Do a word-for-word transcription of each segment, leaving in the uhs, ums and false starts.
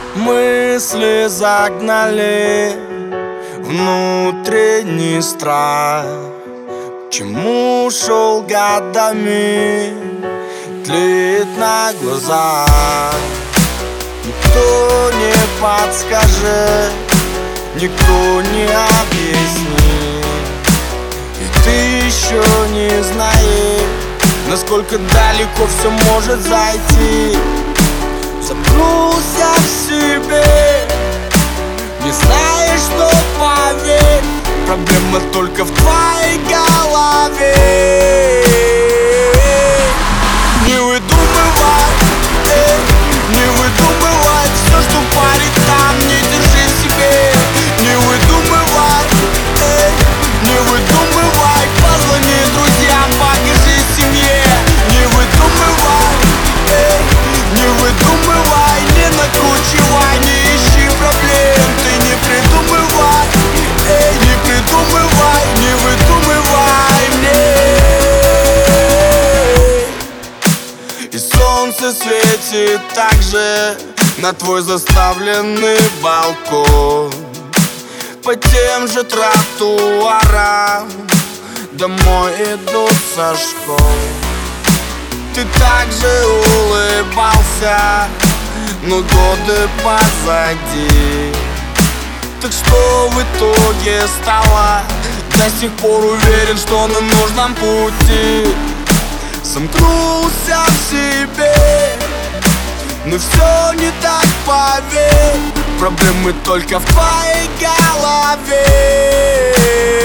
Мысли загнали внутренний страх. К чему шел годами, тлеет на глазах. Никто не подскажет, никто не объяснит. И ты еще не знаешь, насколько далеко все может зайти. Замкнулся в себе, не знаешь, что поверь, проблема только в твоей голове. Не выдумывай, эй, не выдумывай все, что парит там, не держи себе. Не выдумывай, эй, не выдумывай, позвони друзьям, покажи семье. Не выдумывай, эй, не выдумывай, не накручивай, не ищи проблем. Ты не придумывай, эй, не придумывай, не выдумывай мне. И солнце светит так же на твой заставленный балкон, по тем же тротуарам домой идут со школ. Ты также улыбался, но годы позади. Так что в итоге стало? До сих пор уверен, что на нужном пути. Замкнулся в себе, но все не так, поверь, проблемы только в твоей голове.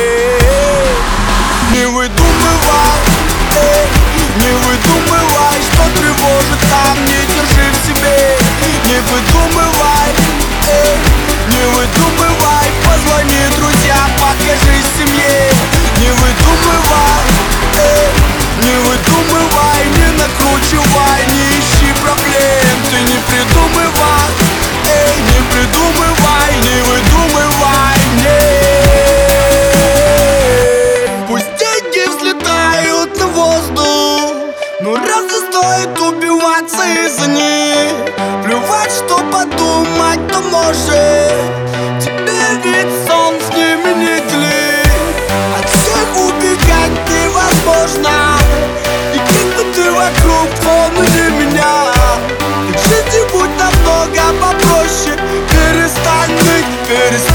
Не выдумывай, эй, не выдумывай, что тревожит там, не держи в себе. Не выдумывай, эй, не выдумывай, позвони друзьям, покажи семье. Не выдумывай, эй, не выдумывай, не накручивай, не ищи проблем. Ты не придумывай, эй, не придумывай, не выдумывай мне. Пусть деньги взлетают на воздух, но разве стоит убиваться из-за них? Плевать, что подумать, то может. Тебе ведь сон с ними не делит. От всех убегать невозможно. И как бы ты вокруг, помни меня. Так жизнь будь намного попроще. Перестань ныть, перестань